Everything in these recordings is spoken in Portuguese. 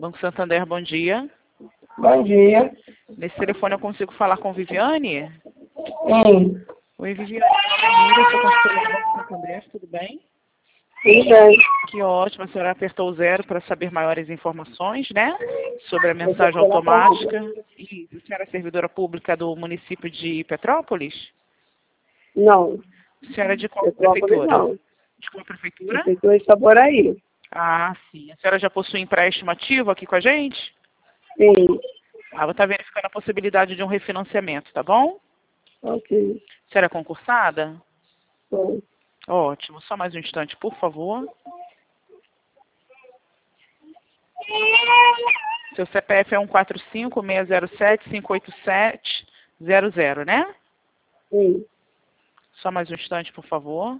Banco Santander, bom dia. Bom dia. Nesse telefone eu consigo falar com Viviane? Sim, Oi, Viviane. Meu nome é Mira, sou consultora do Banco Santander, tudo bem? tudo bem. Que ótimo, a senhora apertou o 0 para saber maiores informações, né? Sobre a mensagem automática. E a senhora é servidora pública do município de Petrópolis? Não, A senhora é de qual Petrópolis prefeitura? não. De qual prefeitura? Prefeitura de Itaboraí. Ah, sim. A senhora já possui empréstimo ativo aqui com a gente? Sim, Ah, vou estar verificando a possibilidade de um refinanciamento, tá bom? ok. A senhora é concursada? Bom, Ótimo. Só mais um instante, por favor. Seu CPF é 145-607-587-00, né? sim. Só mais um instante, por favor.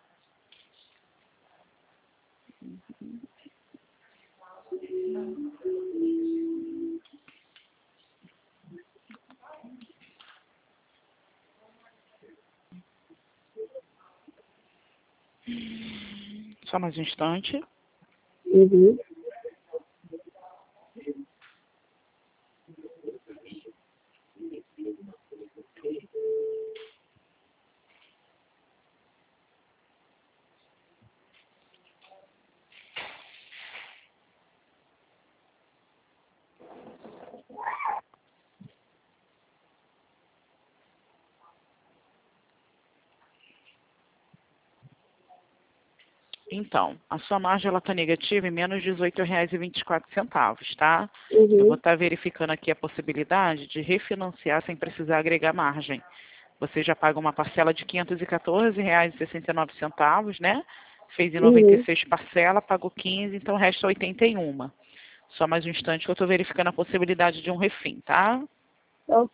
Só mais um instante. Uhum. Então, a sua margem está negativa em menos de R$ 18,24, tá? Eu vou Uhum. estar verificando aqui a possibilidade de refinanciar sem precisar agregar margem. Você já paga uma parcela de R$ 514,69, né? Fez em Uhum. 96 parcela, pagou 15, então resta 81. Só mais um instante que eu estou verificando a possibilidade de um refim, tá? Ok.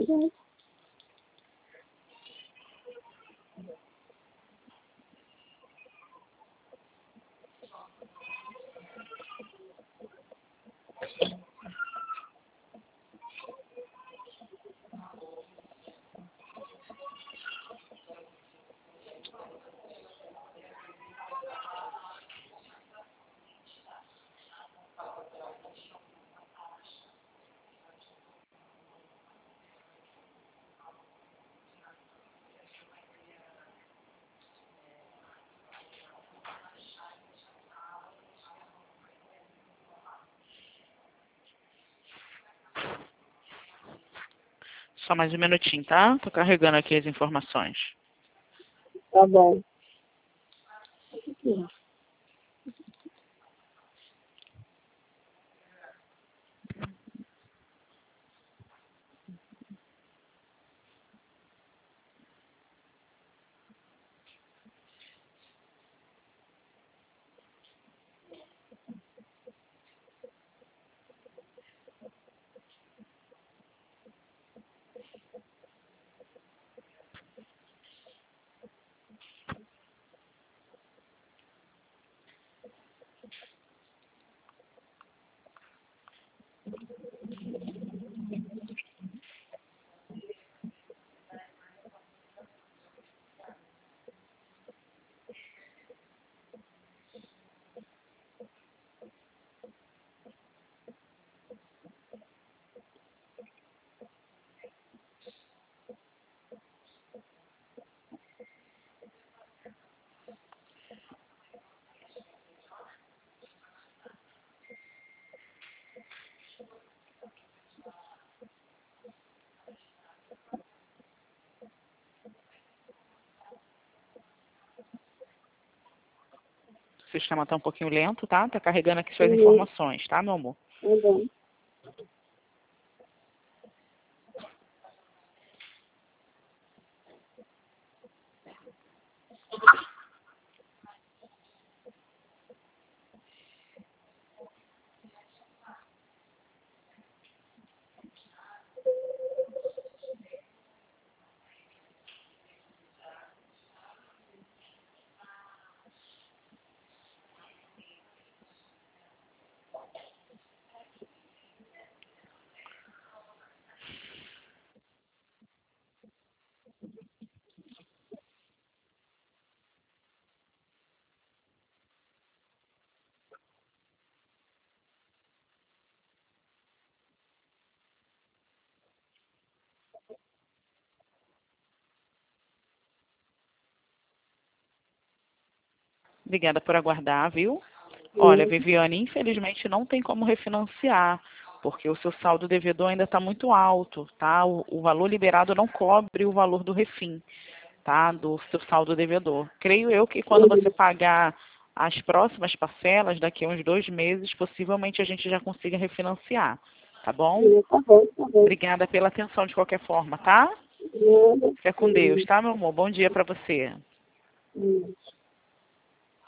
Só mais um minutinho, tá? Tô carregando aqui as informações. Tá bom. O sistema tá um pouquinho lento, tá? Tá carregando aqui suas Uhum. informações, tá, meu amor? Tá bom. Obrigada por aguardar, viu? Olha, Viviane, infelizmente não tem como refinanciar, porque o seu saldo devedor ainda está muito alto, tá? O valor liberado não cobre o valor do refim, tá? Do seu saldo devedor. Creio eu que quando você pagar as próximas parcelas, daqui a uns 2 meses, possivelmente a gente já consiga refinanciar, tá bom? Tá bom, tá bom. Obrigada pela atenção de qualquer forma, tá? Fica com Deus, tá, meu amor? Bom dia para você.